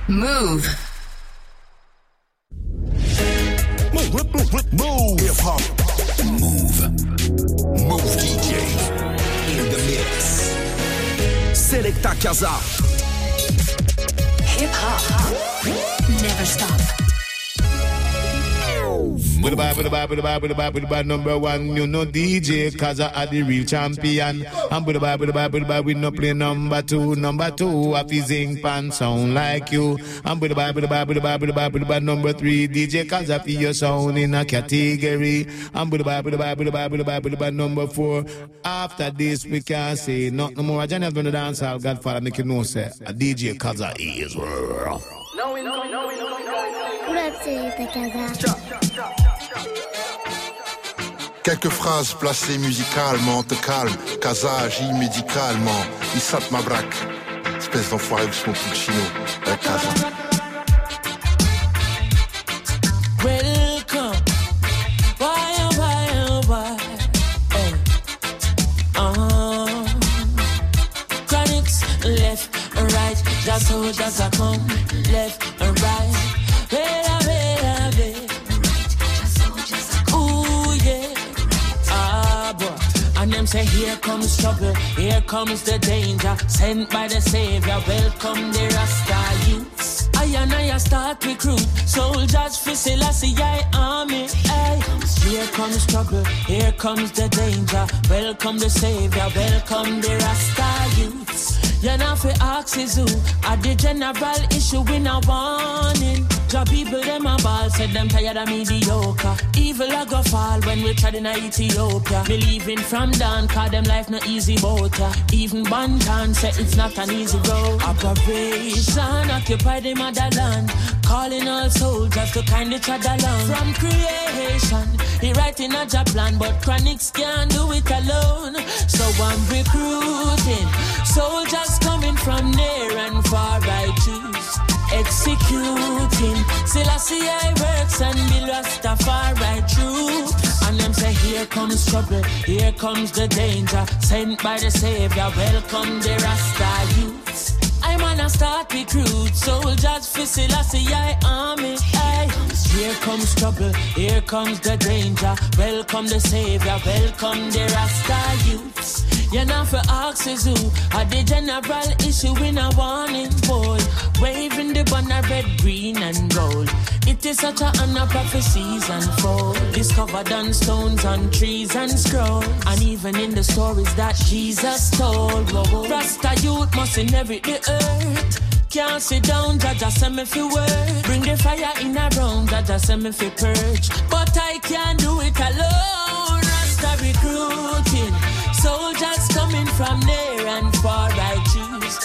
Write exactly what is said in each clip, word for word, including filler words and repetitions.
Move. Move, move, move, move. Hip hop. Move. Move D J. In the mix. Selecta Kaza. Hip hop. Never stop. With the bad, with the bad, with the bad, with the bad, with the bad, number one, you know D J Kaza are the real champion. And with the bad, with the bad, with the bad, we no play number two, number two, a fizzing pan sound like you. And with the bad, with the bad, with the bad, with the bad, with the bad, number three, D J Kaza for your sound in a category. And with the bad, with the bad, with the bad, with the bad, with the bad, number four. After this, we can say not no more. I just want to dance out, Godfather, make you know, say, a D J Kaza is rough. No, no, no, no, no. Quelques phrases placées musicalement te calme. Kaza agit médicalement. Issat Mabrak. Espèce d'enfoiré avec son Puccino. Avec Kaza. Welcome. Why, oh, why, oh, why? Hey. Uh-huh. Chronics, left and right. Just so, just a come. Left and right. Wait, wait, wait. Ooh, yeah. Ah, boy. And them say, here comes trouble, here comes the danger. Sent by the Savior, welcome the Rasta youths. I and I start recruit soldiers for Selassie I army. Ay. Here comes trouble, here comes the danger. Welcome the Savior, welcome the Rasta youths. You're not for axes who at the general issue in a warning. Job people them a ball, said them tired of mediocre. Evil a go fall when we tried in Ethiopia. Believing from down, cause them life no easy boat. Even Bantan said it's not an easy road. Operation occupy the motherland, calling all soldiers to kind each other along. From creation, he writing a job plan, but Chronics can't do it alone. So I'm recruiting soldiers coming from near and far. I choose executing Selassie I works and Bill Rastafari true. And them say here comes trouble, here comes the danger. Sent by the Savior, welcome the Rasta youths. I wanna start recruit soldiers for Selassie I army. Ay. Here comes trouble, here comes the danger. Welcome the Savior, welcome the Rasta youths. You're not for axes who are the general issue in a warning, boy. Waving the banner red, green and gold. It is such a honor prophecies unfold. Discovered on stones, on trees and scrolls. And even in the stories that Jesus told. Whoa, Rasta youth must inherit the earth. Can't sit down, Jaja send me fi work. Bring the fire in a room, Jaja send me fi purge. But I can't do it alone. Rasta recruiting soldiers coming from near and far. I choose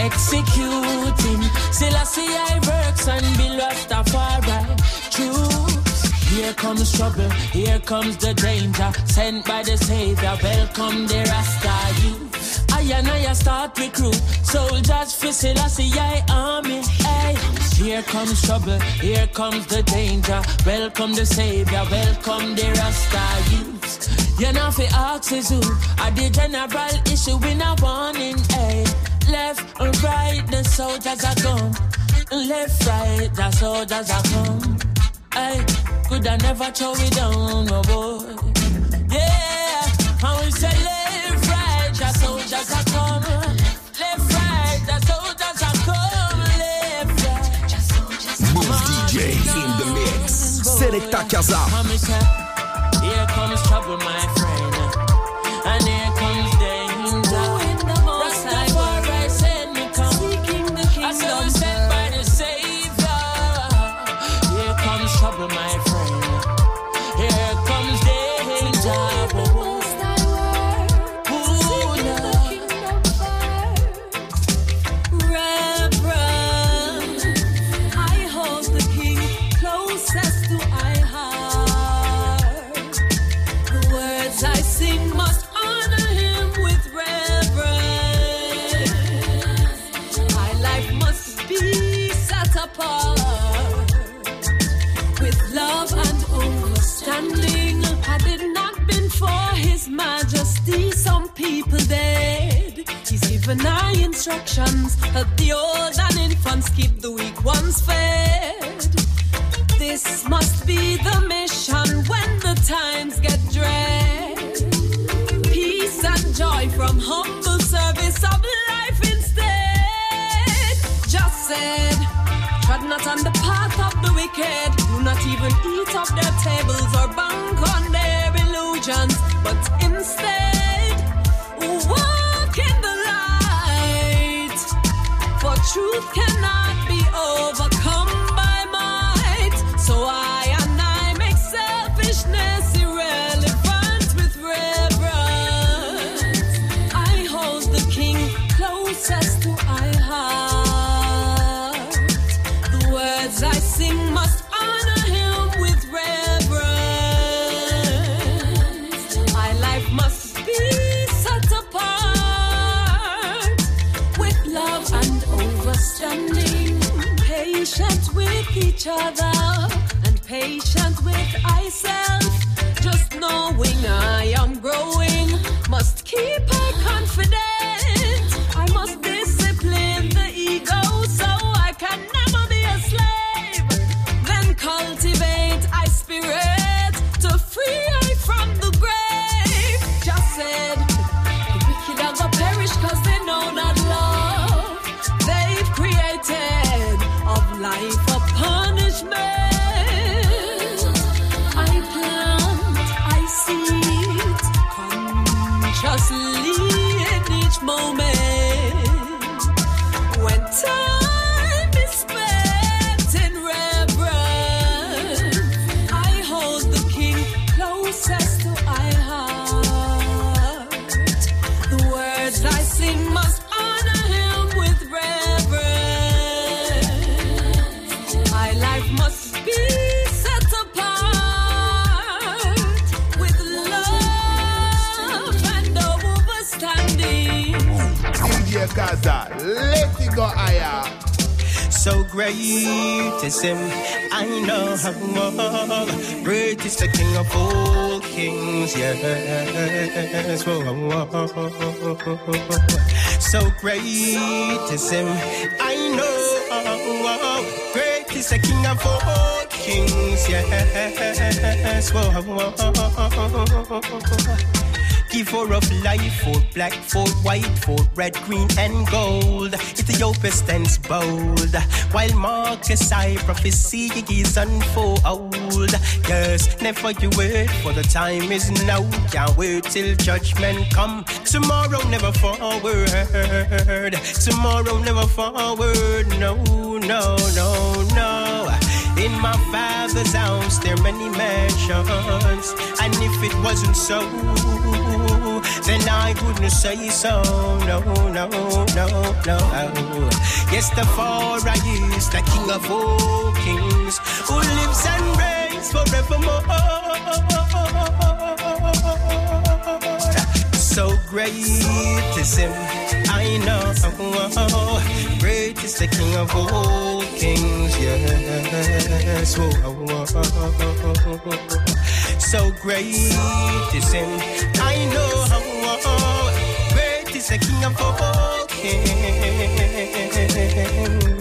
executing Selassie I works and Bill Rastafari troops. Here comes trouble, here comes the danger. Sent by the Savior, welcome the Rasta youth. I and I start recruit soldiers for Selassie I army. Ay. Here comes trouble, here comes the danger. Welcome the Savior, welcome the Rasta youths. You're not for axes who are the general issue in a warning. Ay. Left and right, the soldiers are gone. Left, right, the soldiers are come. Ay. Could I never throw it down, no boy. Yeah, I will say left, right, the soldiers are come. Left, right, the soldiers are come. Left, right, the soldiers are come. Move D J in the mix. Selecta Kaza. Here comes trouble, my friend. And here comes danger. Rastafari said me come. I said sent by the Savior. Here comes trouble, my friend. Here comes danger. Majesty, some people dead. He's given our instructions of the old and in life and keep the weak ones fed. This must be the mission when the times get dread. Peace and joy from humble service of life instead. Just said, tread not on the path of the wicked. Do not even eat off their tables or bank on their illusions, but instead walk in the light. For truth cannot be overcome by might. So I and I make selfishness irrelevant with reverence. I hold the King closest to my heart. The words I sing must honor him with reverence. My life must be set apart with love and understanding. Patient with each other and patient with myself. Just knowing I am growing, must keep I confident. I must discipline the ego so I can never be a slave. Then cultivate I spirit to free I from the grave. Just said, the wicked are gonna perish cause they know not love. They've created of life a punishment. I plant, I seed consciously in each moment. When time is spent in reverence, I hold the King closest to my heart. The words I sing must honor him with reverence. My life must be set apart with love and understanding. D J Kaza, let it go higher. So great is him, I know how great is the King of all kings, yes. Whoa. So great is him, I know great is the King of all kings, yes. Whoa. Give for of life, for black, for white, for red, green, and gold. Ethiopia stands bold, while Marcus I prophecy is unfold. Yes, never you wait, for the time is now. Can't wait till judgment come. Tomorrow never forward. Tomorrow never forward. No, no, no, no. In my Father's house there are many mansions, and if it wasn't so, then I wouldn't say so. No, no, no, no. Yes, the Father is the King of all kings, who lives and reigns forevermore. So great is him, I know. Great is the King of all kings, yes. So great is him, I know. Great is the King of all kings.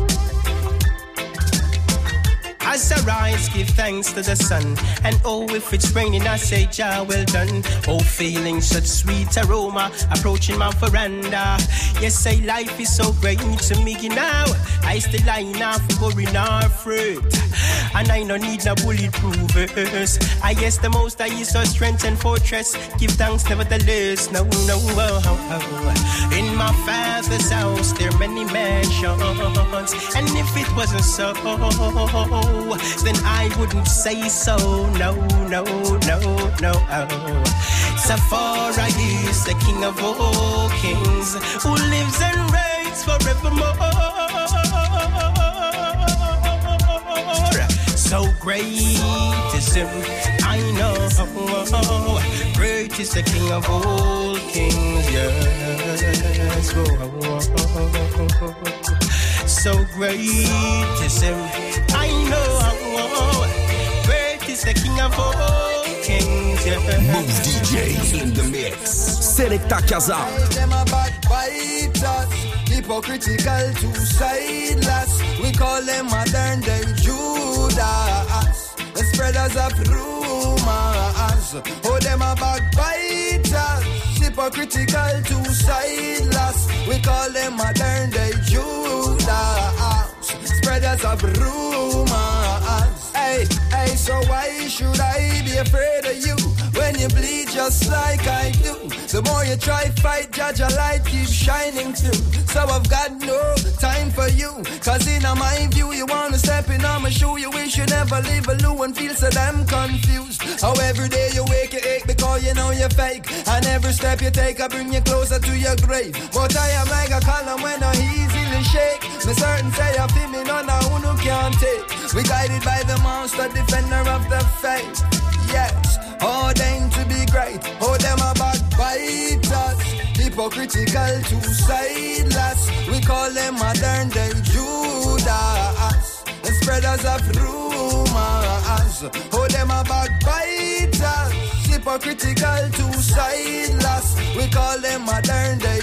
As I rise, give thanks to the sun. And oh, if it's raining, I say, Jah, well done. Oh, feeling such sweet aroma, approaching my veranda. Yes, say life is so great to me now. I still line off, worrying our fruit. And I no need no bulletproof verse. I guess the most I is our strength and fortress. Give thanks nevertheless, no, no, oh, oh. In my Father's house there are many mansions, and if it wasn't so, then I wouldn't say so. No, no, no, no. Safari is the King of all kings, who lives and reigns forevermore. So great is him, I know. Great is the King of all kings, yes. So great is him, I know. Great is the King of all kings, yes. Move D J in the mix. Selecta Kaza. Them a backbiters. The hypocritical, two-sideless. We call them modern day Judas, the spreaders of rumors. Oh, them a backbiters, hypocritical, two-sideless. We call them modern day Judas, spreaders of rumors. Hey, hey, so why should I be afraid of you when you bleed just like I do? The more you try fight, judge, a light keeps shining through. So I've got no time for you, cause in my view you wanna step in on my shoe. You wish you never leave a loo and feel so damn confused. How every day you wake you ache because you know you're fake, and every step you take I bring you closer to your grave. But I am like a column when I easily shake. Me certain say I feel me none of who no can't take. We guided by the monster, defender of the faith. Yes, ordained to be great. Oh, them a backbiters, hypocritical, two-sideless. We call them modern day Judas, the spreaders of rumors. Oh, them a backbiters, hypocritical, two-sideless. We call them modern day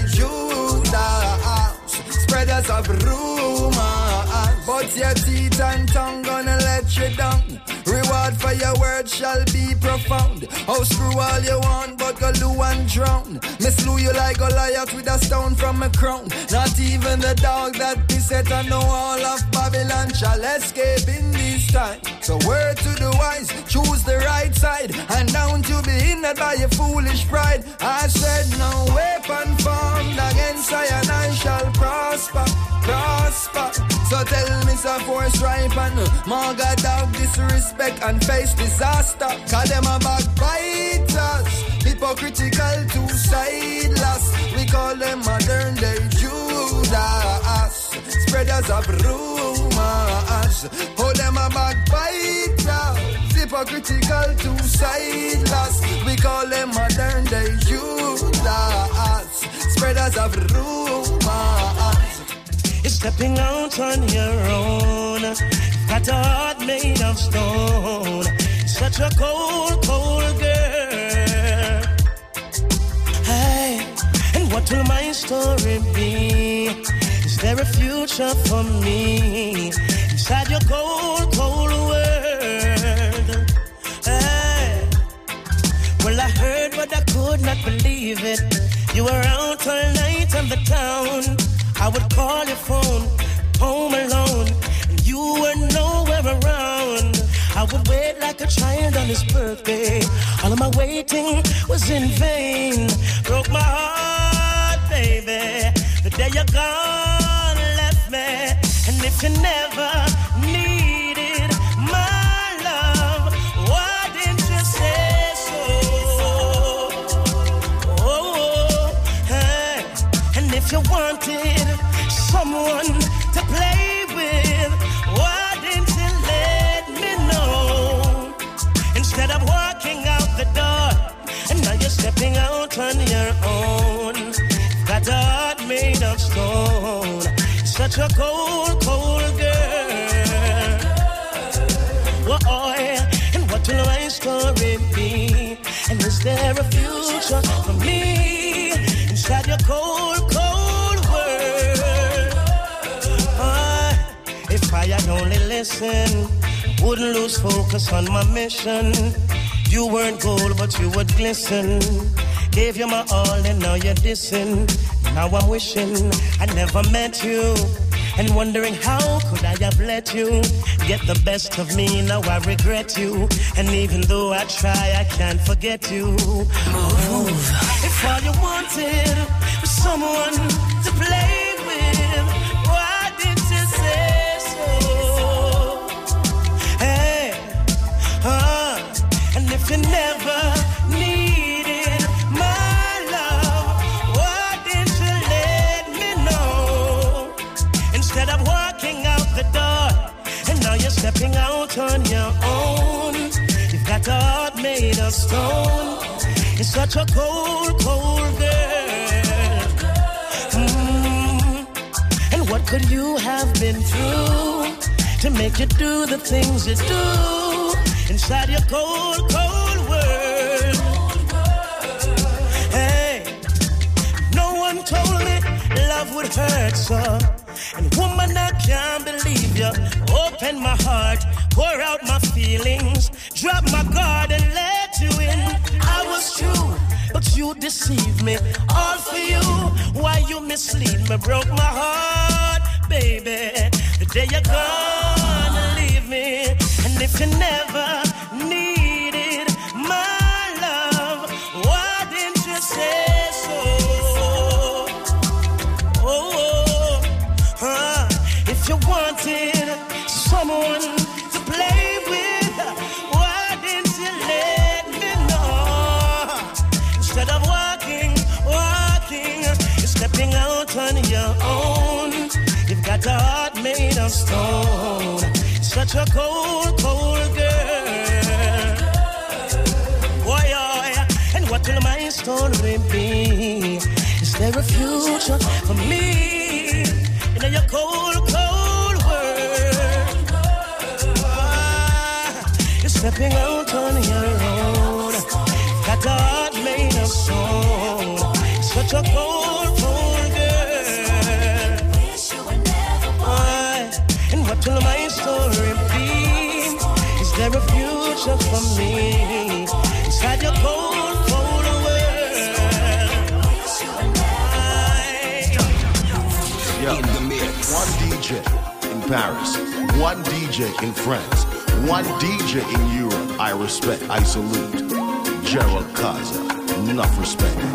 Judas, spreaders of rumors. But your teeth and tongue gonna let you down. Reward for your words shall be profound. Oh, screw all you want, but go loo and drown. Me slew you like Goliath with a stone from a crown. Not even the dog that be set on the wall of Babylon shall escape in this time. So word to the wise, choose the right side, and don't you be hindered by your foolish pride. I said no weapon formed against I and I shall prosper, prosper. So tell me some force ripen, Marga dog disrespect and face disaster. Call them a backbiters, hypocritical, two-sideless. We call them modern day Judas, spreaders of rumors. Oh, them a backbiters, hypocritical, two-sideless. We call them modern day Judas, spreaders of rumors. You're stepping out on your own. You've got a heart made of stone. You're such a cold, cold girl. Hey, and what will my story be? Is there a future for me inside your cold, cold world? Hey, well, I heard but I could not believe it. You were out all night on the town. I would call your phone, home alone, and you were nowhere around. I would wait like a child on his birthday. All of my waiting was in vain. Broke my heart, baby, the day you're gone, left me. And if you never needed my love, why didn't you say so? Oh, hey. And if you wanted someone to play with, why didn't you let me know? Instead of walking out the door, and now you're stepping out on your own. Got a heart made of stone. Such a cold, cold girl. Whoa, and what will my story be? And is there a future for me inside your cold, cold world? Oh, if I had only listened, wouldn't lose focus on my mission. You weren't gold, but you would glisten. Gave you my all, and now you're dissing. Now I'm wishing I never met you, and wondering how could I have let you get the best of me. Now I regret you, and even though I try, I can't forget you. Move. If all you wanted was someone to play with, why did you say so? Hey, uh, and if you never needed my love, why didn't you let me know? Instead of walking out the door, and now you're stepping out on your own. You've got a heart made of stone. You're such a cold, cold girl. Mm. And what could you have been through to make you do the things you do inside your cold, cold world? Hey, no one told me love would hurt so. And woman, I can't believe you. Open my heart, pour out my feelings, drop my guard and let you in. I was true, but you deceived me. All for you, why you mislead me? Broke my heart, baby. The day you're gonna leave me. And if you never needed my love, why didn't you say so? Oh, oh, huh. If you wanted someone to play with, why didn't you let me know? Instead of walking, walking, you're stepping out on your own. You've got a heart made of stone. Such a cold, cold girl. Boy, oh, and what will my story be? Is there a future for me in your cold, cold world? Ah, you're stepping out on your own. Got a heart made of stone. Such a cold, cold girl. Ah, and what will my story be? Is there a future for me inside your cold, cold world? Yo, in the mix. One D J in Paris, one D J in France, one D J in Europe. I respect, I salute. Gerald Kaza, enough respect. Them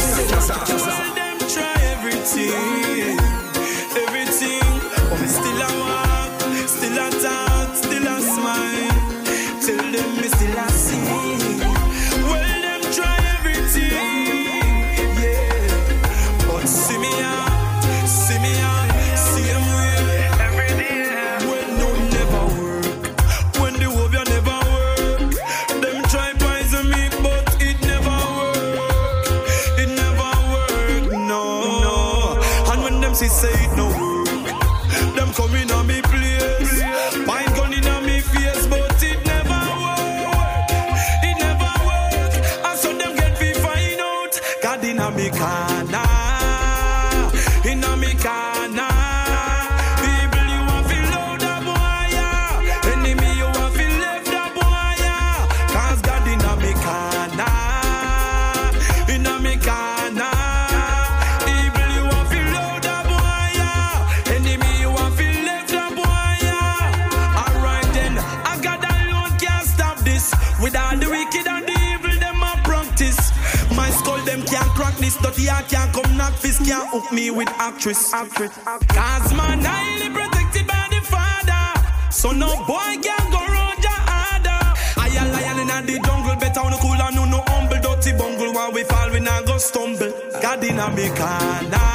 try everything, everything, but me still a walk, still a talk, still a smile. Tell them me still a sing. Well, them try everything, yeah, but see me out, see me out, same way every day. When no never work, when the hope you never work, them try poison me, but it never work, it never work, no, no. And when them see say it no work, them come in on me place, pine gun in on me face, but it never work, it never work. And so them get me find out, God in a me corner, in a me corner. People you want feel loud the boy, yeah. Enemy you want feel left the boy, yeah. Cause God in a me corner, in a me corner. People you want feel loud the boy, yeah. Enemy you want feel left the boy, yeah. Alright then, I got alone can't stop this. With all the wicked and the evil them a practice. My skull them can't crack this. Dirty I can't come knock fist, can't hook me with actress. actress. Cause man highly protected by the father, so no boy can go round your harder. I a lion in the jungle, better on the cool and no no humble. Dirty bungle, while we fall we not go stumble. God in a me corner,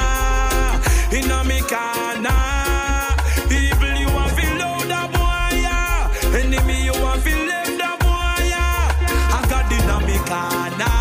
in a me corner. People you want feel loud the boy, yeah. Enemy you want feel left the boy, yeah. I got in a me corner,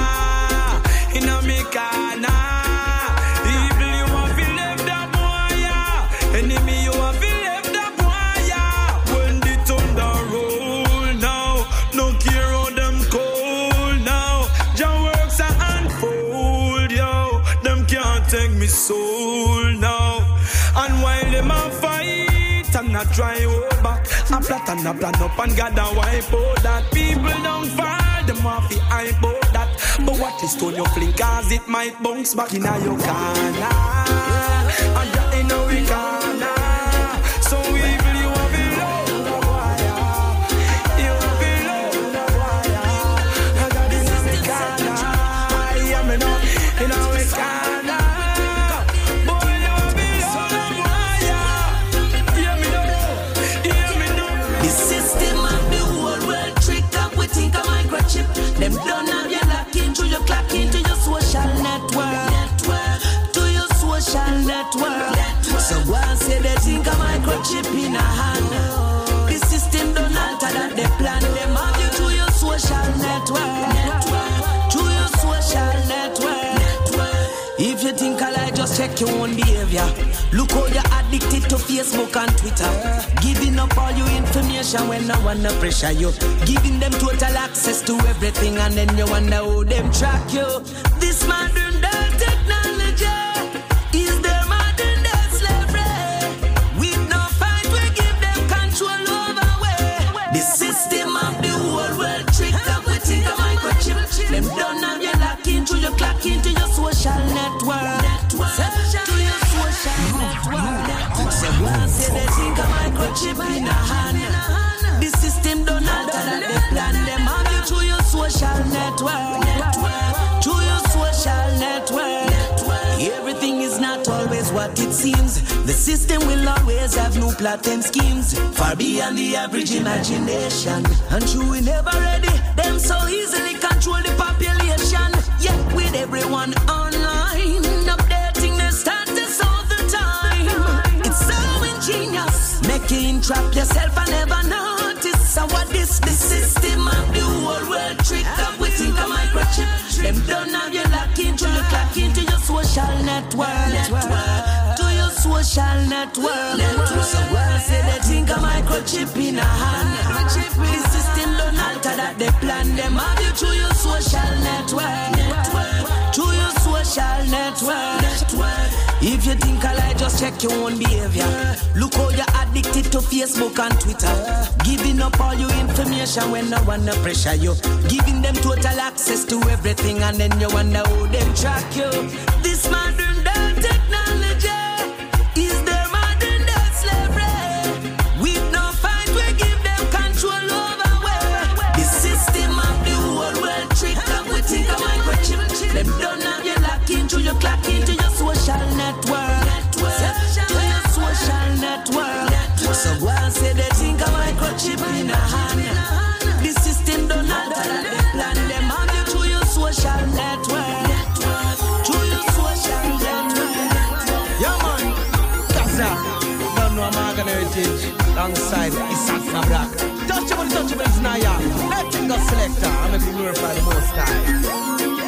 in a me corner. People you want feel left the boy, yeah. Enemy you want feel left the boy, yeah. When the thunder roll now, no care how them cold now. Jah works a unfold, yo. Them can't take me soul now. And while them a fight and I try hold back, I plot and I plan up and God a wipe out that. People don't fall, them off the hype out that. But what is stone you fling, cause it might bounce back in a your corner. And that in a we corner. So evil you want to low the wire. You want to low the wire. I got this in the corner. I am in a, in a we corner. Boy, you want to low the wire. Hear me now, hear me now. The system of the whole world trick up, we think a microchip. Them don't have you lock into your clock into your social network. Network to your social network. network. So once say they think a microchip in a hand, the system don't alter that they plan. Them have you to your social network. Network to your social network. network. If you think I like, just check your own behavior. Look how you're addicted to Facebook and Twitter. Giving up all your information when no one no pressure you. Giving them total access to everything and then you wonder how them track you. This modern day technology So I say they think a microchip in a hand. The system don't alter that they plan them. Have you through your social network, network, through your social network. Everything is not always what it seems. The system will always have new plot and schemes, far beyond the average imagination. And true, we never ready. Them so easily control the population. Yet with everyone online, updating their status all the time. It's so ingenious, making trap yourself and never notice. So what this, the system of the whole world trick up. We think a microchip. Them don't have you lock into your clock into your social network, network, to your social network. network. So I say they think a microchip in a hand. The system don't alter that they plan them. Have you through your social network, network, through your social network. network. If you think I lie, just check your own behavior. Look how you're addicted to Facebook and Twitter. Giving up all your information when no one no pressure you. Giving them total access to everything and then you wonder how them track you. This modern day technology is their modern day slavery. With no fight we give them control over where. The system of the whole world trick up. We think a microchip. Them don't have you lock into your clock into your social network. network. To your social network. network. So go and say they think a microchip in a hand. The system don't alter that they plan them. Have you through your social network. network. To your social network. Yeah man, Gaza. Don't know American heritage. Alongside Isaac Sabrak. Touchable, touchable is Naya. Letting go selector. I'm going to glorify the most time.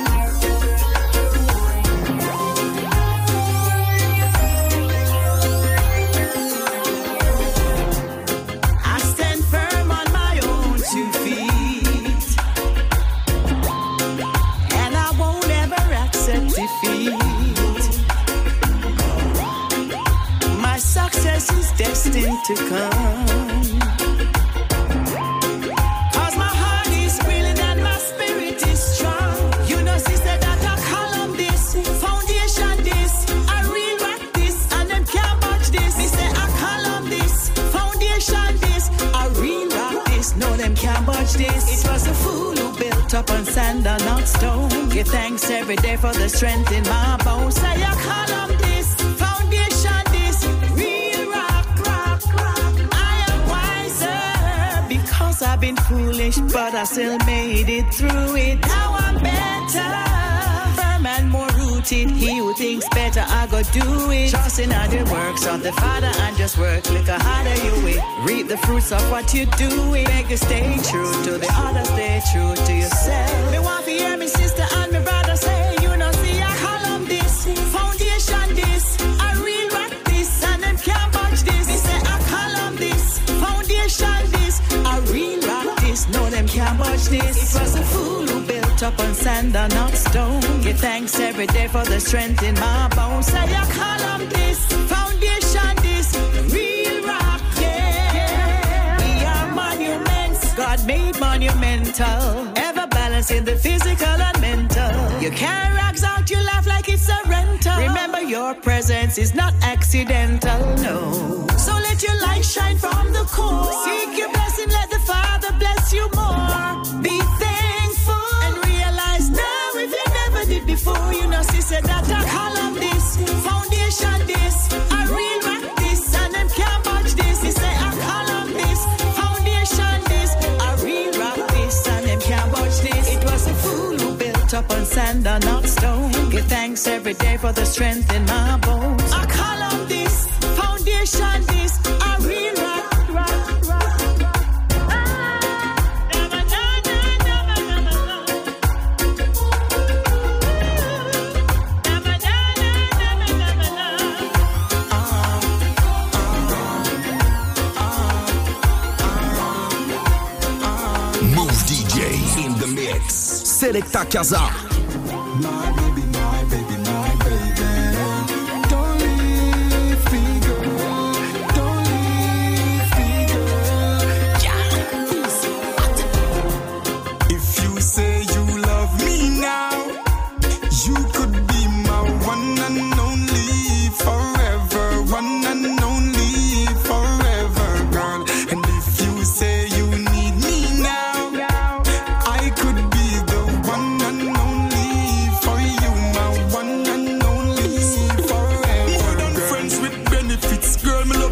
Destined to come. Cause my heart is willing and my spirit is strong. You know, sister, that I column this, foundation this, I real rock this, and them can't watch this. Me say I column this, foundation this, I real rock this, no them can't watch this. It was a fool who built up on sand and not stone. Give thanks every day for the strength in my bones. Say I column this, foundation this, real rock. I've been foolish, but I still made it through it. Now I'm better, firm and more rooted. He who thinks better, I go do it. Trusting on the works of the Father and just work. Look how harder you will reap the fruits of what you do. Beg you stay true to the other, stay true to yourself. Me want to hear me sister and me brother say, you know, see I column this, foundation this, I real rock this, and them can't budge this. Me say I column this, foundation this, I real rock this, no them can't watch this. It was a fool who built up on sand and not stone. Give thanks every day for the strength in my bones. Say I column this, foundation this, real rock, yeah. We are monuments, God made monumental. Ever balancing the physical and mental. You carry rags out, you laugh like it's a rental. Remember your presence is not accidental, no. So let your light shine from the core. Seek your blessing, let the Father bless you more. Be thankful and realize now if you never did before. You know, sister, that I column this, foundation this, I real rock this, and them can't budge this. He say I column this, foundation this, I real rock this, and them can't budge this. It was a fool who built up on sand and not stone. Give thanks every day for the strength in my bones. I column this, foundation this, I real rock, rock, rock, rock. Move D J in the mix. Selecta Kaza. My baby, my baby, my baby. Don't leave me, girl. Don't leave me, girl. If you say you love me now, you could be my one and only forever, one and only.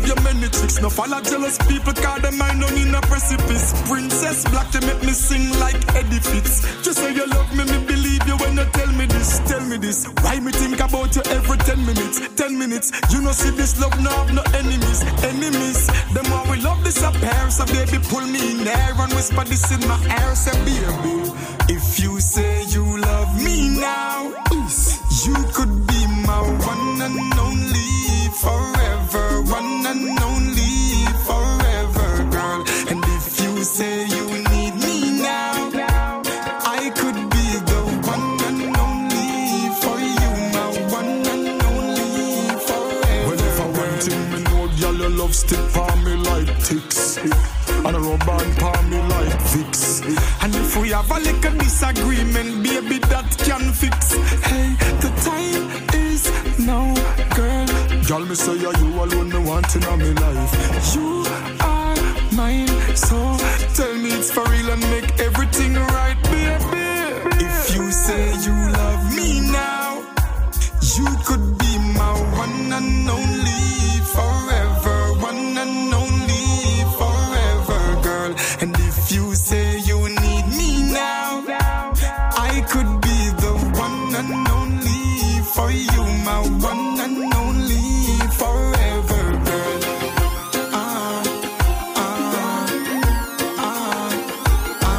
you many tricks. No follow jealous people, cause them mind on in a precipice. Princess Black, you make me sing like Eddie Fitz. Just say you love me, me believe you when you tell me this. Tell me this. Why me think about you every ten minutes? Ten minutes. You know see this love no have no enemies. Enemies. The more we love this affair, so baby pull me in there and whisper this in my ear. Say baby, if you say you love me now, you could be my one and only forever. One and only forever, girl. And if you say you need me now, I could be the one and only for you, my one and only forever. Well, if I went in, me know y'all your love stick for me like ticks, and a rubber band for me like fix. And if we have a little disagreement, baby, that can fix. Hey, the time is now, girl. Girl, me say yeah, you alone me want in my life. You are mine, so tell me it's for real and make everything right, baby. If you say you love me now, you could be my one and only forever. One and only forever, girl. And if you say you need me now, I could be the one and only for you, my one and only forever, girl. Ah, ah, ah, ah,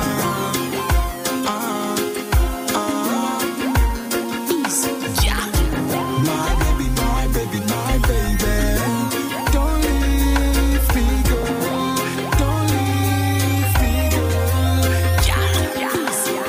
ah, ah. Easy, yeah. My baby, my baby, my baby. Don't leave me, girl. Don't leave me, girl. Yeah, yeah.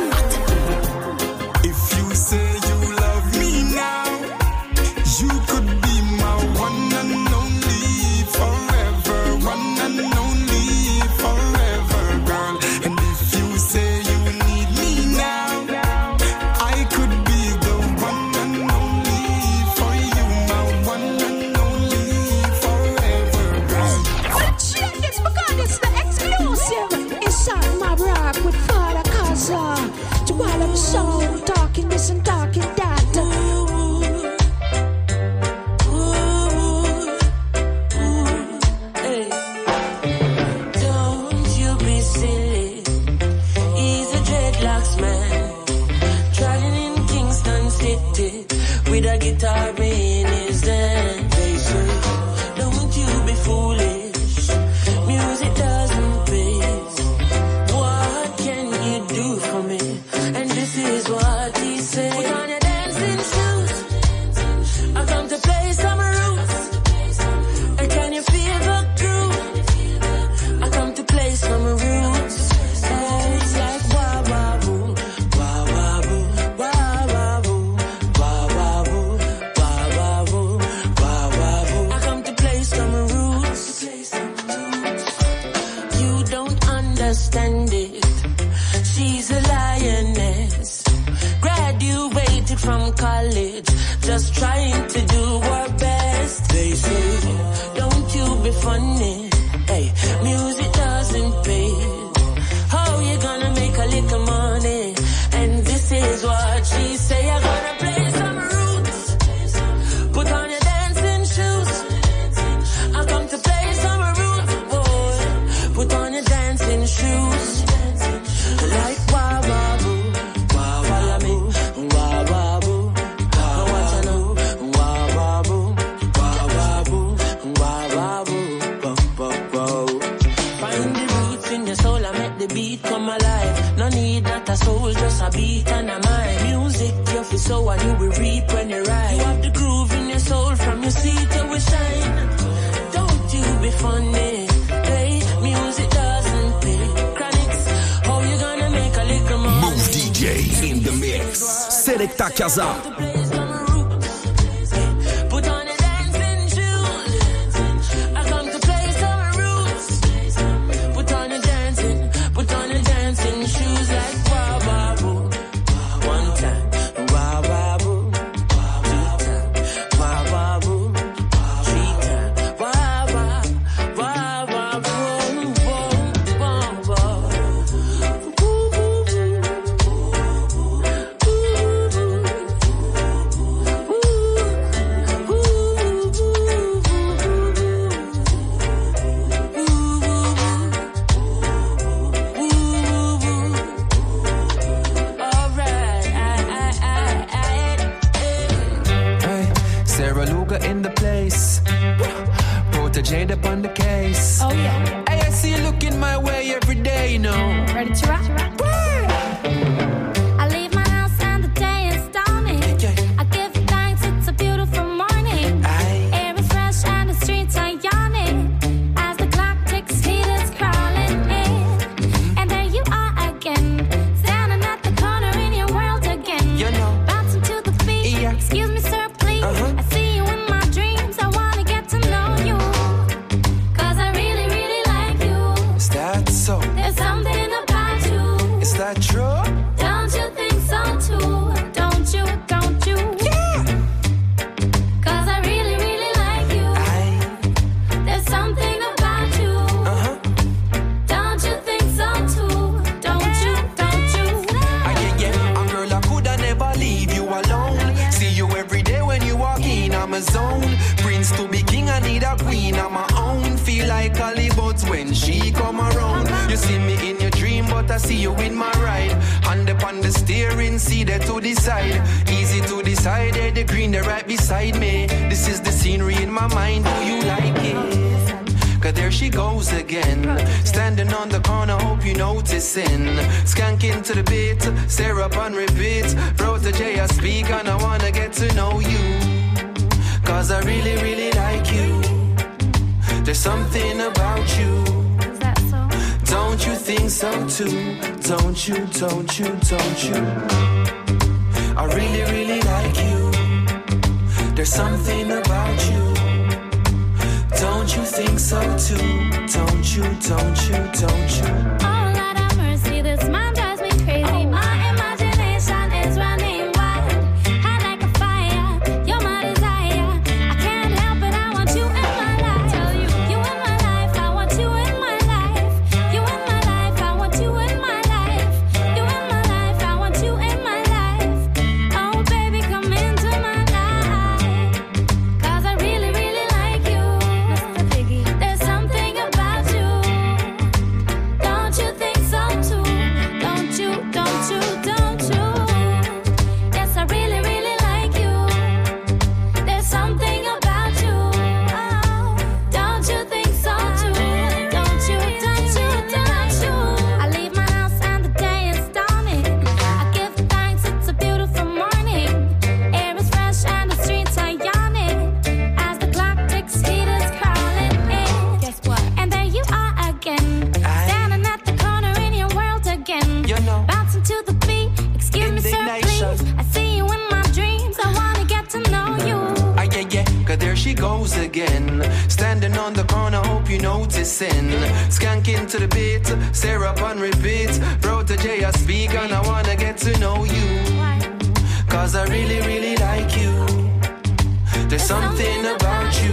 If you say you love me now, you could be my one and only forever. One and only forever, girl. And if you say you need me now, I could be the one and only for you, my one and only forever, girl. Well, check this because it's the exclusive. Inside my rock with Father Kaza. To while I'm so talking this and talking that. Don't you be silly. He's a dreadlocks man, traveling in Kingston City with a guitar in his hand. They say, don't you be foolish. Music doesn't pay. What can you do for me? And this is what he said. Put on your dancing shoes. I come to play some roots. And can you feel the groove? I come to play some roots. It's like wah wah boo, wah wah boo, wah wah boo, wah wah boo, wah wah boo, wah wah boo. I come to play some roots. You don't understand it. She's a lioness, graduated from college, just trying to do her best. They say, don't you be funny. Hey, music doesn't pay. How you gonna make a little money? And this is what she say. I'm gonna play some roots. Put on your dancing shoes. I come to play some roots, boy. Put on your dancing shoes. Like wah wah boo, wah wah boo, wah wah boo. Now what you know? Wah wah boo, wah wah boo, wah wah boo, wah wah wah. Find the roots in your soul and make the beat come alive. No need not a soul, just a beat and a mind. Music you feel so and you will reap when you ride. You have the groove in your soul, from your seat you will shine. Don't you be funny. Hey, music doesn't pay. Chronics, how you gonna make a little money? Move D J in the mix. Selecta Kaza. Put on your dancing shoes. I come to play some roots. Put on your dancing, put on your dancing shoes like wah wah boo. One time, wah wah boo. Two time, wah wah boo. Three time, wah wah, wah wah boom, boom, boom, boom. Ooh, ooh, ooh, ooh, ooh. made up on the case. Oh yeah. Hey, I see you looking my way every day, you know. Ready to rock? I leave my house and the day is dawning. I give thanks, it's a beautiful morning. Air is fresh and the streets are yawning. As the clock ticks, heat is crawling in. And there you are again, standing at the corner in your world again. You know. Bouncing to the beat. Yeah. Excuse me, sir, please. Uh-huh. I see you in my dreams. I wanna get to know you. Cause I really, really like you. Is that so? There's something about you. Is that true? Don't you think so too? Don't you, don't you? Yeah. Cause I really, really like you. Aye. There's something about you. Uh-huh. Don't you think so too? Don't you, don't you? Ah, yeah, yeah. And girl, I coulda never leave you alone. See you every day when you walk in, I'm a zone. Prince to be king, I need a queen, I'm my own. Feel like Hollywood's when she come around. You see me in your dream, but I see you in my ride. Hand upon the steering, see there to decide. Easy to decide, there the green, the right beside me. This is the scenery in my mind, do you like it? Cause there she goes again, standing on the corner, hope you noticing. Skanking to the beat, stare up and repeat. Protege, I speak and I wanna get to know you. Cause I really, really like you. There's something about you. Is that so? Don't you think so too? Don't you, don't you, don't you? I really, really like you. There's something about you. Don't you think so too? Don't you, don't you, don't you? Oh, Lord have mercy, this man drives me crazy. My imagination is running wild. Hot like a fire, you're my desire. I can't help it, I want you in my life. Tell you, you in my life, I want you in my life. You in my life, I want you in my life. You in my life, I want you in my life. Oh, baby, come into my life. Cause I really, really like you. There's something about you. Don't you think so too? Don't you, don't you, don't you? Yes, I really, really like you. There's something about you. Oh, don't you think so too? Don't you, don't you, don't you? I leave my house and the day is dawning. I give thanks, it's a beautiful morning. Air is fresh and the streets are yawning. As the clock ticks, heat is crawling in. Guess what? And there you are again, standing at the corner in your world again. You know. Bouncing to the beat. Excuse me, sir, please. Indignation. I see you in my dreams. I wanna get to know you. Ah, yeah, yeah, cause there she goes again, standing on the corner, hope you noticing. Skanking to the beat, stare up and repeat. Protege, I speak and I wanna get to know you. Cause I really, really like you. There's something about you.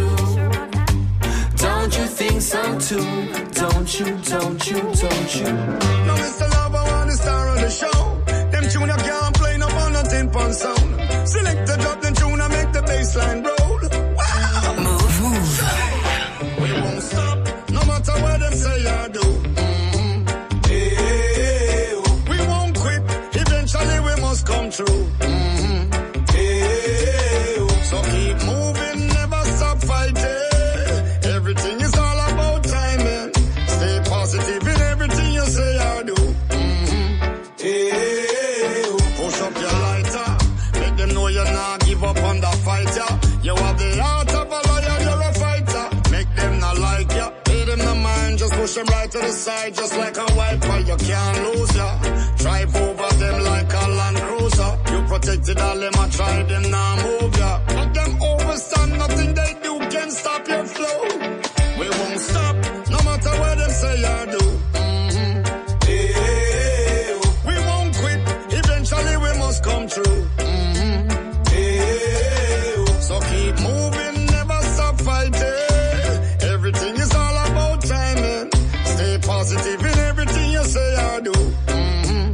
Don't you think so too? Don't you, don't you, don't you? No, Mister Love, I want the star of the show. Them tune I can't play no on a tin pan sound. Select the drop, then tune I make the bassline roll. Wow! Move, move. We won't stop, no matter what them say or do. Mm-hmm. Yeah. We won't quit, eventually we must come true. Mm-hmm. Yeah. So keep moving, never stop fighting. Everything is all about timing. Stay positive in everything you say or do. Mm-hmm. Yeah. Push up your lighter, make them know you're not give up on the fight, yeah. You have the heart of a lion, you're a fighter. Make them not like ya, pay them no mind, just push them right to the side, just like a wiper, you can't lose ya. Drive over them like a Land Cruiser. You protected all them, I try them now move ya. Let them overstand, nothing they do can stop your flow. We won't stop, no matter what them say or do. Mm-hmm. Yeah. We won't quit, eventually we must come true. Mm-hmm. Yeah. So keep moving, never stop fighting. Everything is all about timing. Stay positive in everything you say or do. Mm-hmm.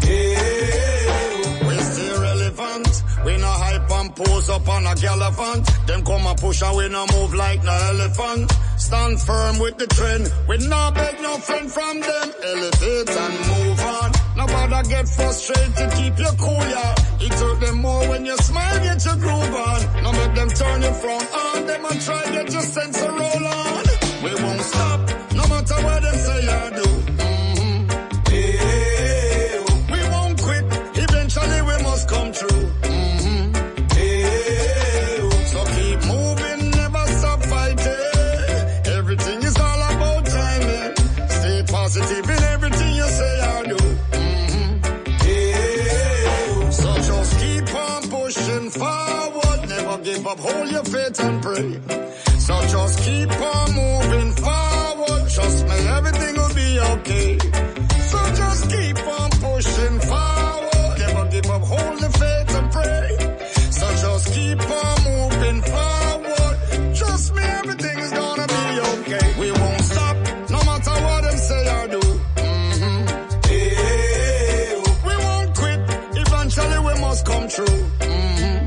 Yeah. We stay relevant. We no hype and pose up on a gallivant. Them come and push and we no move like no elephant. Stand firm with the trend. We no beg no friend from them. Elevate and move on. Nobody get frustrated, keep your cool, yeah. It hurt them more when you smile, get your groove on. No make them turn your front on them and try get your sense of roll on. positive in everything you say or do. Mm-hmm. Yeah. So just keep on pushing forward, never give up, hold your faith and pray. So just keep on moving forward, trust me, everything will be okay. So just keep on pushing forward, never give up, hold the faith and pray. So just keep on moving forward, trust me, everything is gonna be okay. We won't stop, no matter what them say or do. Mm-hmm. Yeah. We won't quit, eventually we must come true. Mm-hmm.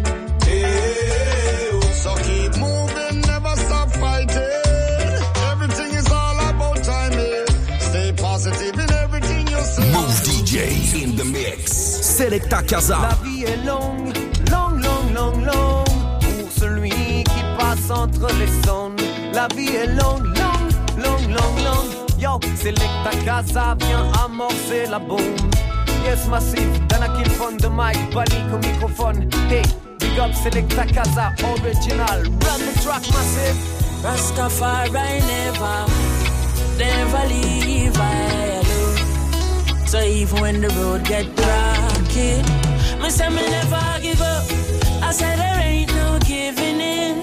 Yeah. So keep moving, never stop fighting. Everything is all about timing. Stay positive in everything you say. Move D J in the mix. Selecta Casa. La vie est longue, longue, longue, longue, longue. Pour celui qui passe entre les zones. La vie est longue, longue, longue, longue, longue. Yo, Selecta Casa vient amorcer la bombe. Yes, massive, dans la kill fun de Mike, panique au microphone. Hey, big up Selecta Casa, original. Run the track, massive. Rastafari never, never leave I alone. So even when the road get rocky, me say me never give up. I said there ain't no giving in.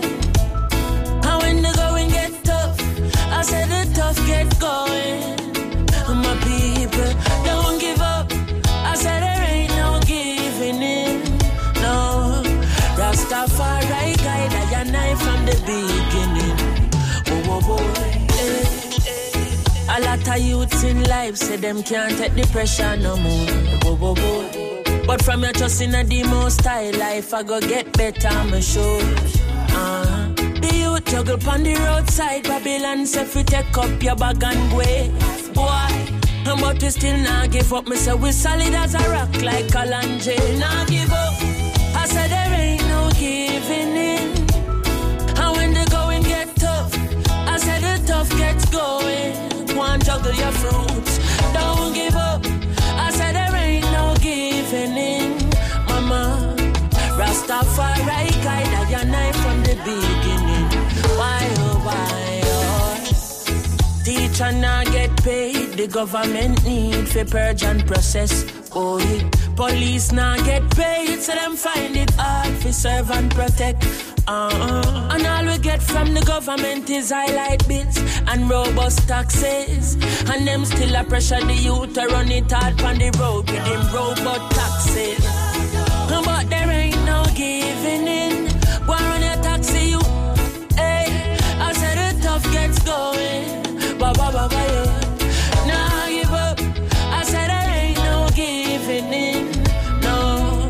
And when the going get tough, I said the tough get going. And my people don't give up. I said there ain't no giving in. No, Rastafari guide I and I from the beginning. Oh, oh, boy. Eh, eh. A lot of youths in life say them can't take the pressure no more. Oh, oh, boy. But from your trust in a demo style life, I go get better, I'm sure. Uh-huh. The youth juggle on the roadside, Babylon say if you take up your bag and go. Boy, but we still not give up. Me say we solid as a rock like Kalanje. Not give up. I said there ain't no giving in. And when the going get tough, I said the tough gets going. One juggle your fruits, don't give up. I said there ain't no giving in, mama. Rastafari guide I and I from the beginning. Why oh why oh? Teacher not get paid, the government need for purge and process. Oh yeah, police not get paid, so them find it hard for serve and protect. Uh-uh. And all we get from the government is highlight bills and robust taxes. And them still a pressure the youth to run it hard on the road with them robot taxes. But there ain't no giving in. Go run your taxi, you. Hey, I said the tough gets going. Ba ba ba ba yeah. Nah give up. I said there ain't no giving in. No,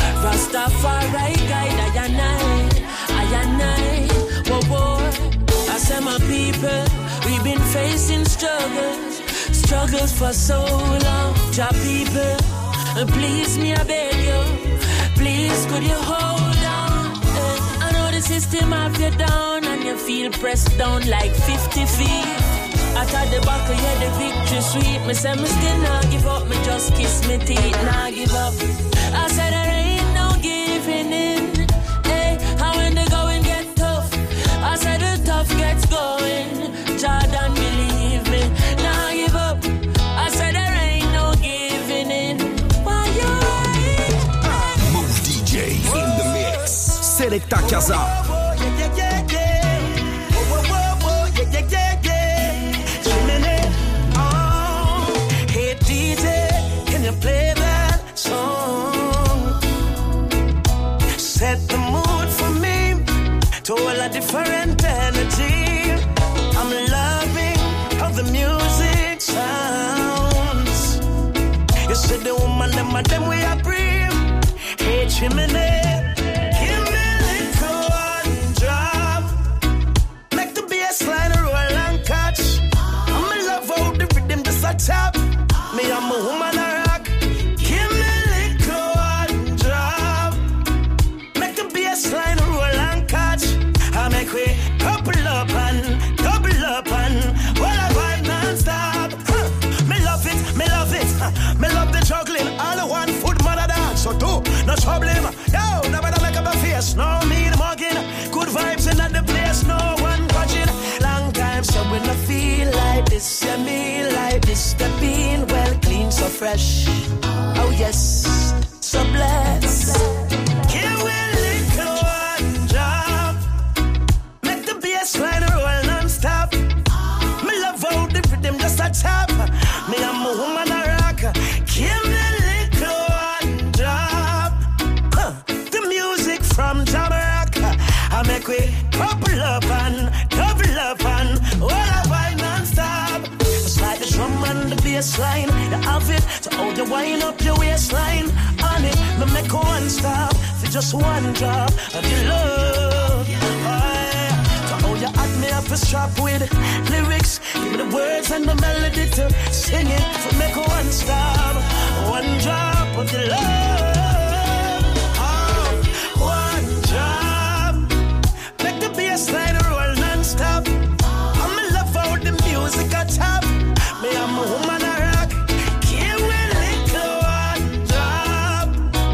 Rastafari guide I and I. I and I, whoa, whoa. I said my people, we've been facing struggles, struggles for so long. Job people, please me I beg you, please could you hold on? I know the system have you down and you feel pressed down like fifty feet. At the back of you the victory sweet. Me say me still not give up, me just kiss me teeth, not give up. I said there ain't no giving in. And when the going get tough, I said the tough gets going. Jordan, believe me, now give up. I said there ain't no giving in. Why you right? Move D J in the mix. Selecta Casa. Yeah, yeah, yeah, yeah. Whoa, whoa, whoa, whoa, yeah, yeah, yeah, yeah. Chimney, oh. Hey, D J, can you play that song? Set the mood for me to all a different energy. I'm loving how the music sounds. You see the woman, them and them we are brave. Hey, chimney, give me a little one drop. Make the bass line roll and catch. I'm in love how the rhythm just a tap. Me, I'm a woman, I rock. Give me a little one drop. Make the bass line roll and catch. I make we couple up and double up and while I vibe non-stop. Huh. Me love it, me love it. Huh. Me love the juggling. All the one foot mother dance. So do no trouble. Yo, nobody make up a face. No me the mugging. Good vibes in the place. No one watching. Long time so when I feel like this, yeah me like boy, this the bean, well clean, so fresh. Oh yes, so blessed. Give me a little one drop. Make the bass line roll non-stop. Me love how the rhythm just a tap. Me and my woman a rock. Give me a little one drop. Huh. The music from Jamaica. I make we couple up and double up and all of I non-stop. It's like the drum and the bass line. You have it to hold you wind up your waistline. On it, me make one stop for just one drop of your love. Aye. To hold you at me up a strap with lyrics. Give me the words and the melody to sing it. To make one stop, one drop of your love. Oh, one drop. Make the bass line roll non-stop. I'm in love how the music a top. Me and my woman a rock. Give me a little one drop.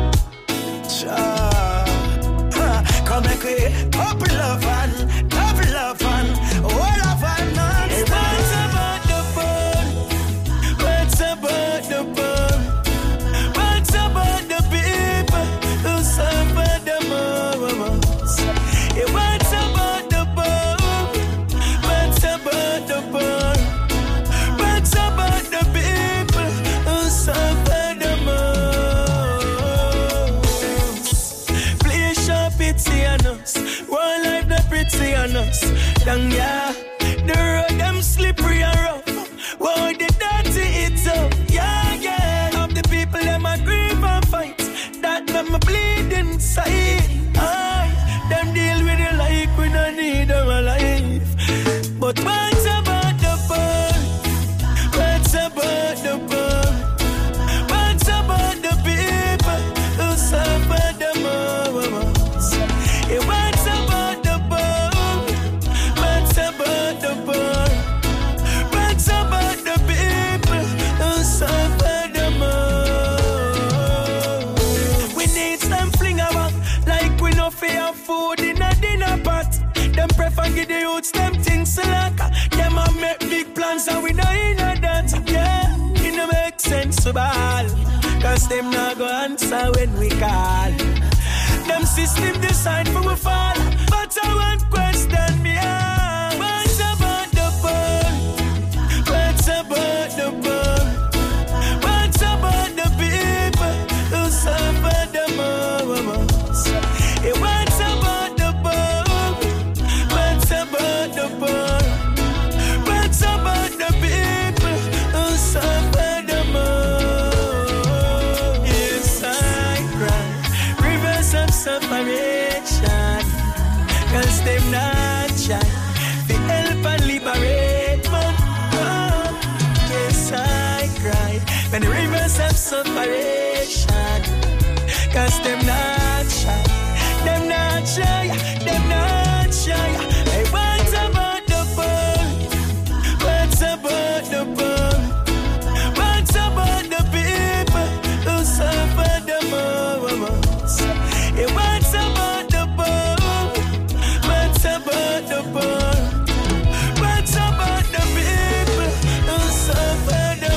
Cha. Come make we couple of fun, double of fun, all of fun non-stop. What's about the fun? What's about the fun? What's about the people who suffer the most? Yeah, what's about the fun? What's about the fun? What's about the people who suffer the most? Please show pity on us. One life not pretty on us. Down yeah, the road them slippery and rough. Whoa, the dirty it's up. Yeah, yeah. Of the people them a grieve and fight. That them a bleed inside. Aye, them deal with it like we don't need them alive. But what's about the fun? What's about the fun? What's about the people who suffer the most? Yeah, what's about the fun? What's about the fun? What's about the people who suffer the most? We need some fling about like we no fear food in a dinner pot. Them prefer give the youths them things like them a make big plans and we no in a that. Yeah, it no make sense to ball. Cause them not go answer when we call. Them system decide for we fall. But I want question me out. What's about the fun? What's about the fun? What's about the people who suffer the most? Yeah, what's about the fun? What's about the fun? What's about the people who suffer the most? Yes, I cry. Rivers of separation. Cause them not shy. They help and liberate man. Oh, yes, I cry. When the rivers of separation. Cause them not shy. Them not shy. Them not shy. Hey, what's about the fun? What's about the fun? What's about the people who suffer the most? Hey, what's about the fun? What's about the fun? What's about the people who suffer the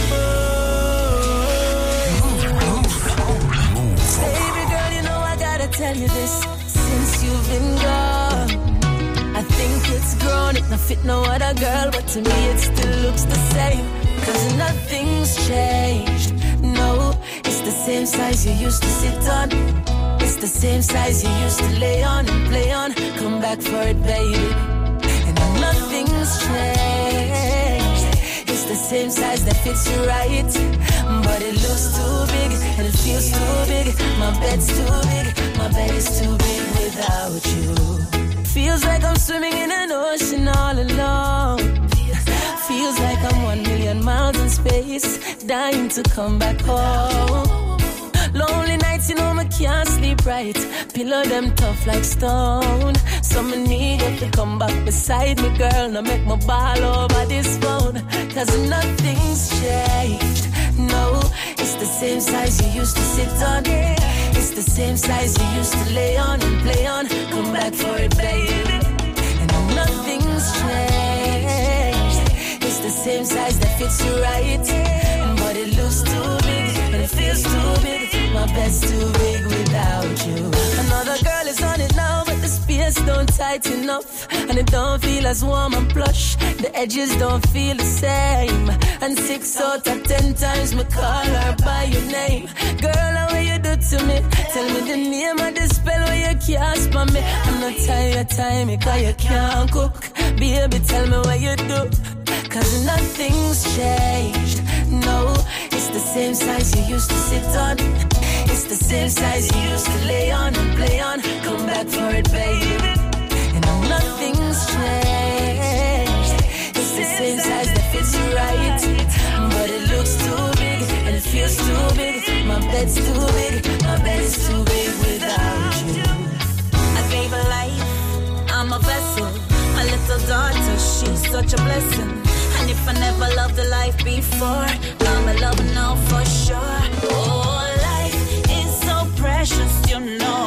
most? Baby girl, you know I gotta tell you this. Since you've been gone, I think it's grown. It no fit no other girl, but to me it still looks the same. Cause nothing's changed. No, it's the same size you used to sit on. It's the same size you used to lay on and play on. Come back for it, baby. And nothing's changed. It's the same size that fits you right. But it looks too big and it feels too big. My bed's too big, my bed is too big without you. Feels like I'm swimming in an ocean all alone. Feels like I'm one million miles in space, dying to come back home. Lonely nights, you know me can't sleep right. Pillow them tough like stone. So me need you to come back beside me, girl. Now make my ball over this phone. Cause nothing's changed. No, it's the same size you used to sit on. It's the same size you used to lay on and play on. Come back for it, baby. And nothing's changed. It's the same size that fits you right. But it looks too big, and it feels too big. My bed's too big without you. Another girl is on it now, but the space don't tighten up, and it don't feel as warm and plush. The edges don't feel the same. And six out of ten times me call her by your name. Girl, how will you do to me? Tell me the name of the spell where you cast for me. I'm not tired of time because you can't cook. Baby, tell me what you do, cause nothing's changed. No, it's the same size you used to sit on. It's the same size you used to lay on and play on. Come back for it, baby. And nothing's changed. It's the same size that fits you right, but it looks too big and it feels too big. My bed's too big, my bed's too big without you. I gave her life, I'm a vessel. My little daughter, she's such a blessing. And if I never loved a life before, I'm in love now for sure. Oh, life is so precious, you know.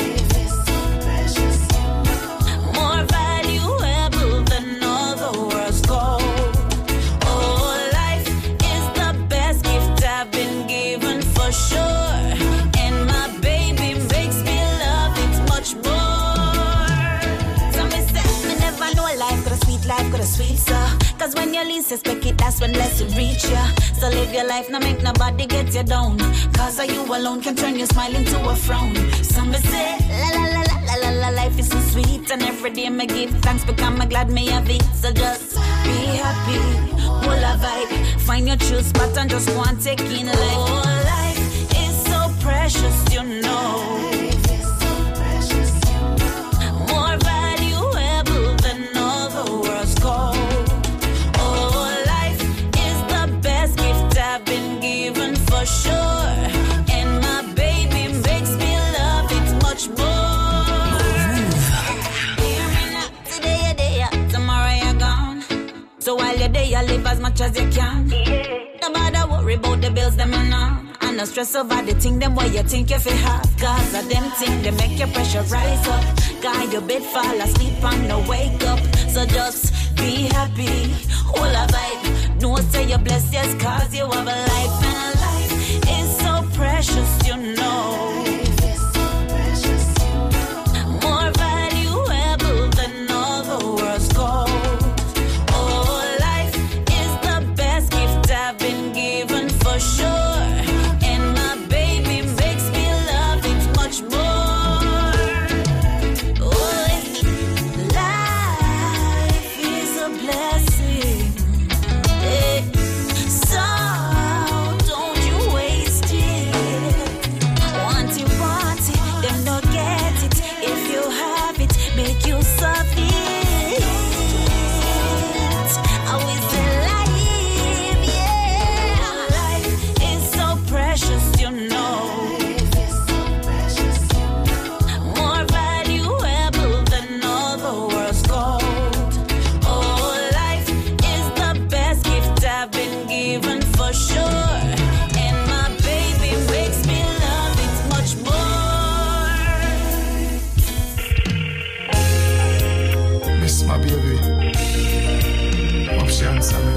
More valuable than all the world's gold. Oh, life is the best gift I've been given for sure. And my baby makes me love it much more. So me say, me never know life could a sweet life could a sweet so. Cause when you least expect it, that's when blessing reach ya. So live your life, now make nobody get you down. Cause you alone can turn your smile into a frown. Somebody say, la la la la la la la, life is so sweet. And every day me give thanks because I'm glad me have it. So just be happy, full of vibe. Find your true spot and just go and take in life. Oh, life is so precious, you know. More valuable than all the world's gold. I've been given for sure, and my baby makes me love it much more. Hear me now, today you're there, tomorrow you're gone. So while you're there, you live as much as you can. No matter worry about the bills, them and all. And no stress over the thing, them what you think you feel have. Cause of them things, they make your pressure rise up. Guide your bed, fall asleep and no wake up. So just be happy, all a vibe. No say you're blessed, yes, cause you have a life. And life is so precious, you know. More valuable than all the world's gold. Oh, life is the best gift I've been given for sure. And my baby makes me love it much more. Oh, life is a blessing. So don't you waste it. Want it, want it, then don't get it. If you have it, make use of it. Always alive, yeah. Life is so precious, you know. More valuable than all the world's gold. Oh, life is the best gift I've been given for sure. And my baby makes me love it much more. Miss my baby. Option seven.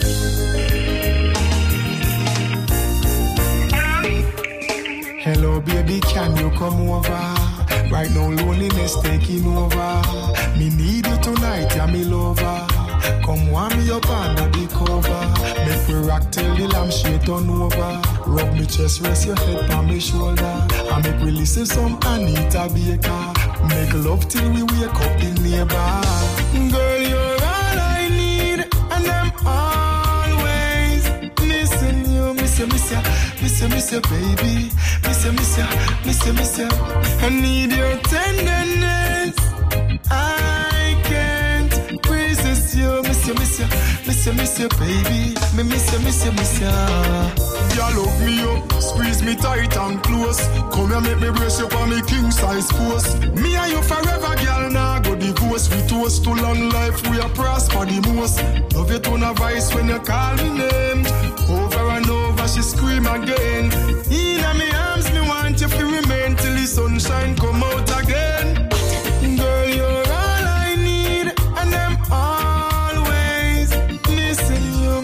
Hello baby, can you come over? Right now loneliness taking over. Me need you tonight, yeah me lover. Come warm me up under the cover. Make we rock till the lampshade turn over. Rub me chest, rest your head on my shoulder. And make we listen some Anita Baker. Make love till we wake up the neighbor. Girl, you're all I need, and I'm always missing you. Miss you, miss you, miss you, miss you, baby. Miss you, miss you, miss you, miss you. I need your tenderness. I can't resist you. Miss you, miss you, miss you, miss you, baby. Me miss you, miss you, miss you. You love me up, squeeze me tight and close. Come here, make me brace you for me king size post. Me and you forever, girl. Now go divorce. We toast to long life. We are prosper the most. Love you to no voice when you call me name. Over and over, she scream again. In my arms, me want you to remain till the sunshine come out again. Girl, you're all I need, and I'm always missing you.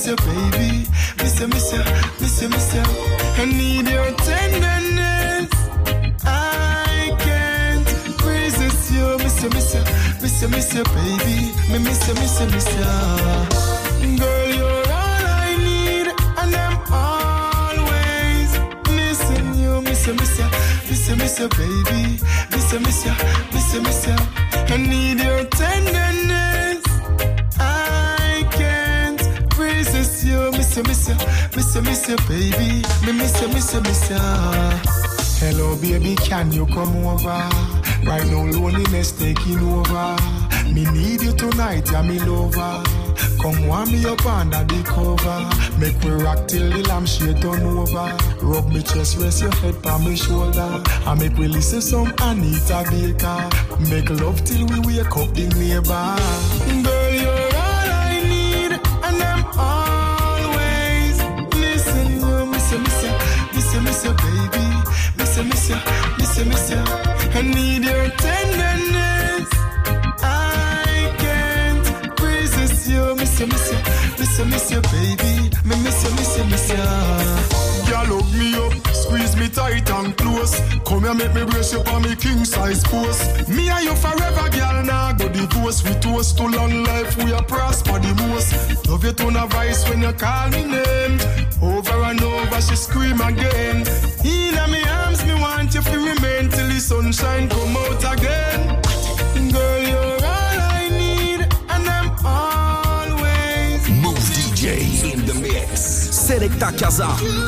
miss you, baby. Miss you, miss you, miss you, miss you. I need your tenderness. I can't resist you. Miss you, miss you, miss you, miss you, baby. Me miss you, miss you, miss you. Girl, you're all I need, and I'm always missing you. Miss you, miss you, miss you, miss you, baby. Miss you, miss you, miss you, miss you. I need your tenderness. I can't resist you. Miss you, miss you, miss you, miss you, baby. Me miss you, miss you, miss you. Hello, baby, can you come over? Right now, loneliness taking over. Me need you tonight, yeah, me lover. Come warm me up under the cover. Make we rock till the lampshade turn over. Rub me chest, rest your head on my shoulder. And make we listen some Anita Baker. Make love till we wake up the neighbor. Girl, you're all I need, and I'm always missing you. Miss you, miss you, miss you, miss you, baby. Miss you, miss you, miss you, miss you. I need your tenderness. I can't resist you. Miss you, miss you, miss you, miss you, baby. Me miss you, miss you, miss you. Girl, hug me up, squeeze me tight and close. Come here, make me brace up on me king size post. Me and you forever, girl. Now go divorce. We toast to long life. We are prosper the most. Love you tone of voice when you call me name. Over and over, she scream again. In my arms, me want you to remain till the sunshine come out again. Girl, you're all I need, and I'm always Move D J in the mix. Selecta Casa.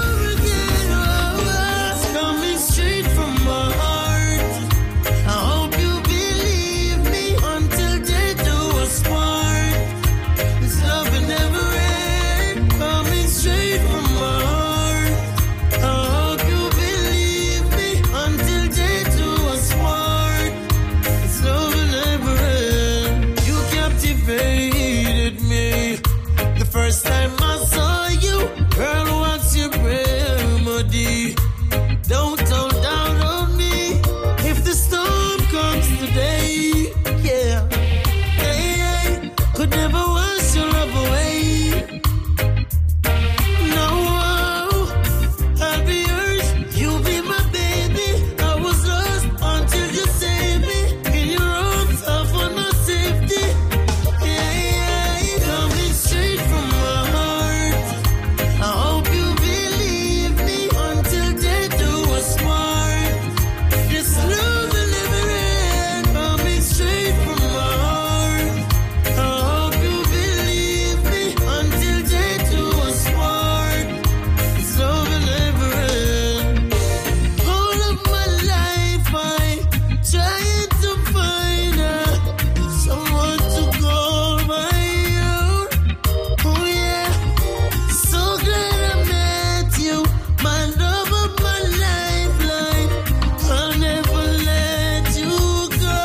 Coming straight from my heart. I hope you believe me until they do us part. This love will never end. Coming straight from my heart. I hope you believe me until they do us part. This love will never end. You captivated me the first time I saw you. Girl, what's your remedy? Don't hold down on me if the storm comes today. Yeah, hey, hey. Could never wash your love away. No, I'll be yours. You be my baby. I was lost until you saved me. In your arms, I found my safety. Yeah, yeah. Coming straight from my heart. I hope you believe me until they do us part. This love will never end. Coming straight from my heart. I hope you believe me until they do us part. This love will never end. All of my life I trying to find uh, someone to call my own. Oh yeah. So glad I met you, my love of my lifeline. I'll never let you go.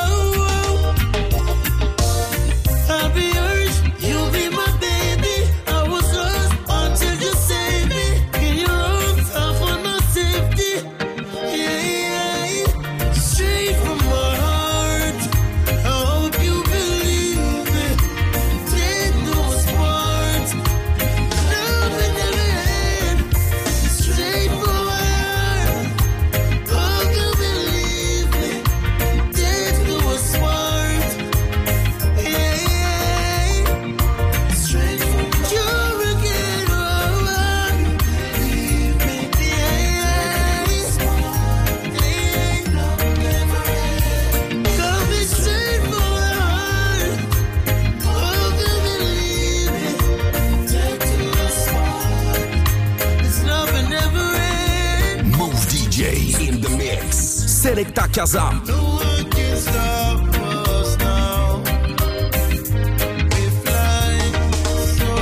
I'll be yours, you'll be my baby. I was lost until you saved me. In your arms, I found my safety. Yeah, yeah. Straight from my heart. I hope you believe me. Take those parts. Love will never end. Straight from my heart. Hope you believe me. Take those parts. Yeah, yeah. Straight from you again. Oh, believe me. Yeah, yeah. Coming straight from my heart. Hope you believe me. Take those parts. This love will never end. Move D J in the mix. Selecta Casa. No one can stop us now. We fly so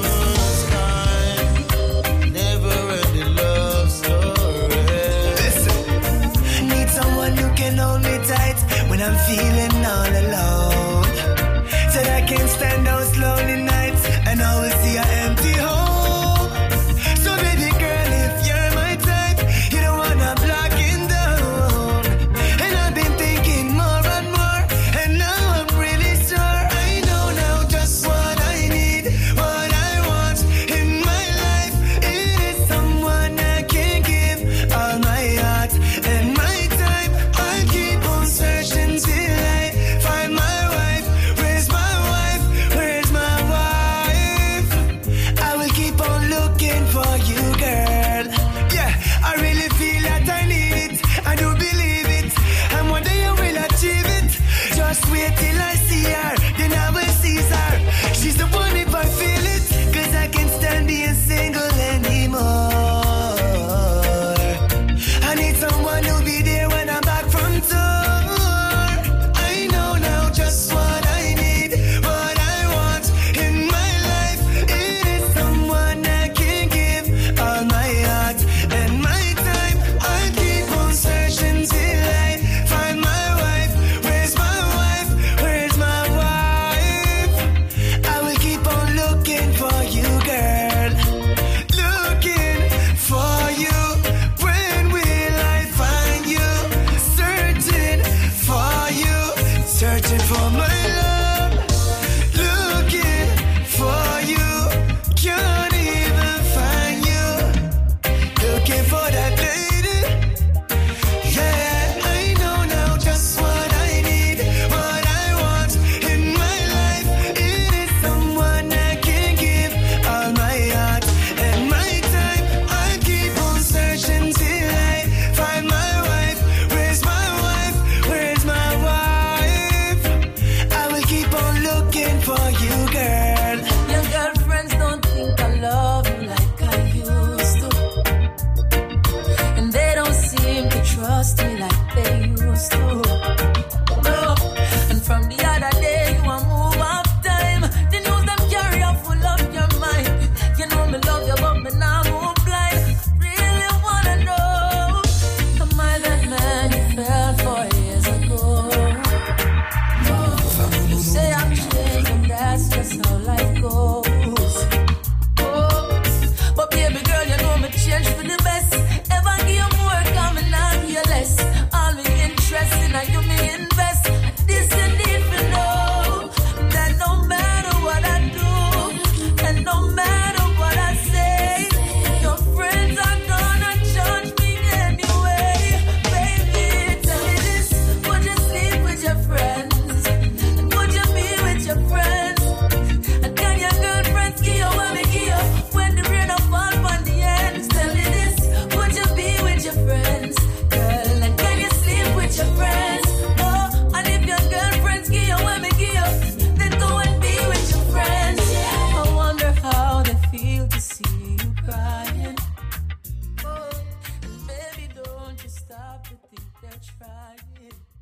sky. Never ending love story. Listen, need someone who can hold me tight when I'm feeling all alone. So that I can stand those lonely nights and always see an empty home. So baby girl, if you're my type, you don't wanna block it down. And I've been crying.